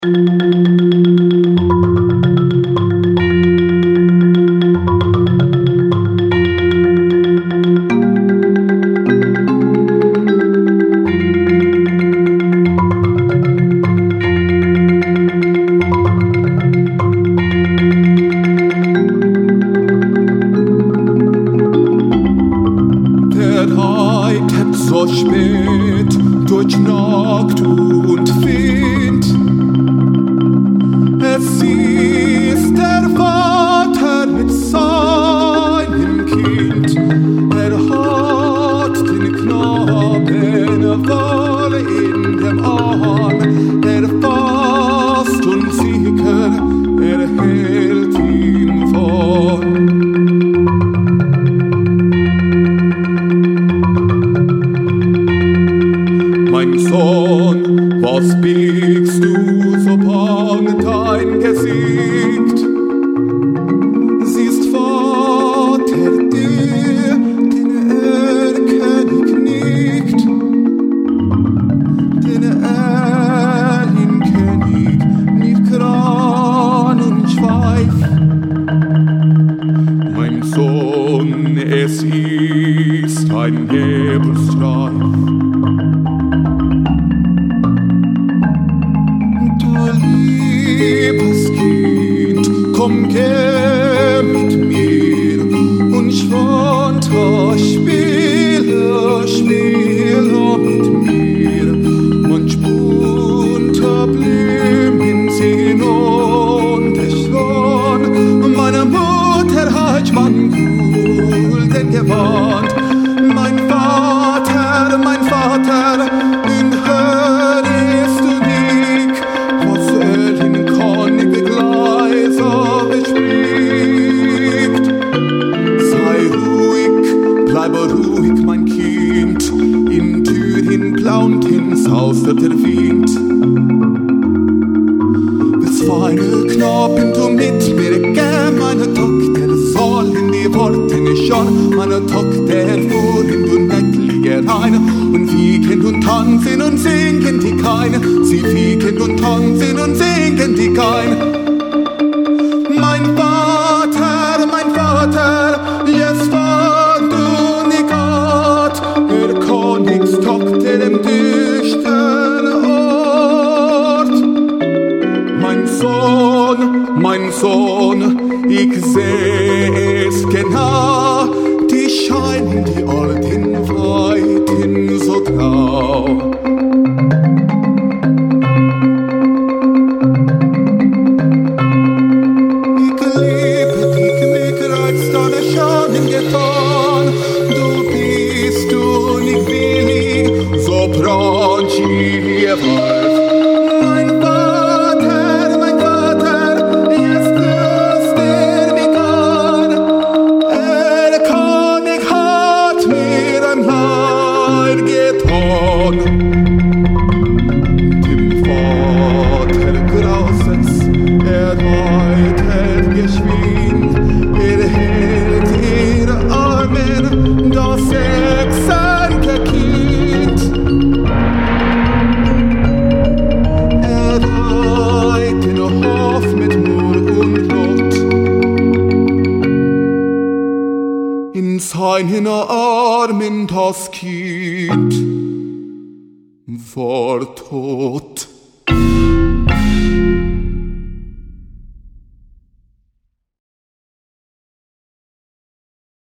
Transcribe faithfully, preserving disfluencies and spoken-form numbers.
So spät durch Nacht und Wind. Es ist der Vater mit seinem Kind. Er hat den Knaben wohl in dem Arm. Er fasst und sicher, er hält ihn vor. Mein Sohn, was biegst du so bang dein Gesicht? Siehst Vater dir, den er kennig nicht, den er ihn kennig mit Kran und Schweif. Mein Sohn, es ist ein Nebelstreif. Liebes Kind, komm, geh mit mir und Schwanta, spiele, spiele mit mir. Manch bunter Blumen sind und es schon, meine Mutter hat man gulden gewandt. Mein Vater, mein Vater, in Hölle ist du dich, was er in König Gleiser bespricht. Sei ruhig, bleibe ruhig, mein Kind, in Thüringen plaunt ins Haus der Wind. Das feine Knaben, du mit mir geh, meine Tochter soll in die Worte nicht schauen, meine Tochter fuhr in du necklige rein und wiegen und tanzen und singen die keine, sie wiegen und tanzen und singen die keine. Mein Vater, mein Vater, jetzt war du nicht Gott, der Königstochter im düsteren Ort. Mein Sohn, mein Sohn, ich seh es genau, die scheinen die alten Weiten so grau. Ich liebe dich, mich reizt deine Schaden getan, du bist du nicht willig, so branchig wie Wolf. Dem Vater grauset's, er reitet geschwind, er hält ihre Armen, das sechzehnte Kind. Er reitet in Hof mit Mur und Lot, in seinen Armen das Kind. For